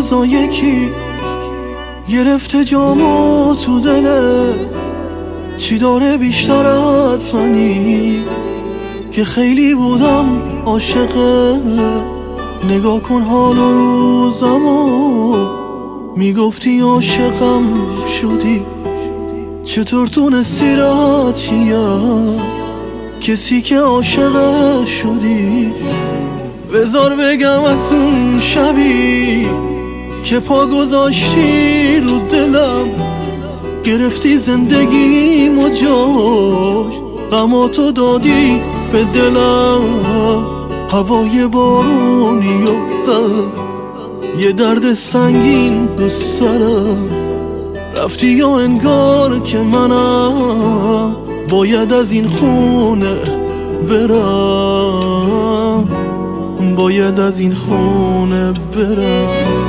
روزا یکی گرفته جامو تو دله، چی داره بیشتر از منی که خیلی بودم عاشقه. نگاه کن حال و روزمو، میگفتی عاشقم شدی، چطور تونستی راحتیم کسی که عاشق شدی. بذار بگم از اون شبی که پا گذاشتی رو دلم، گرفتی زندگیمو جاش، غماتو دادی به دلم. هوای بارونی و غم، یه درد سنگین رو سرم، رفتی یا انگار که منم باید از این خونه برم، باید از این خونه برم.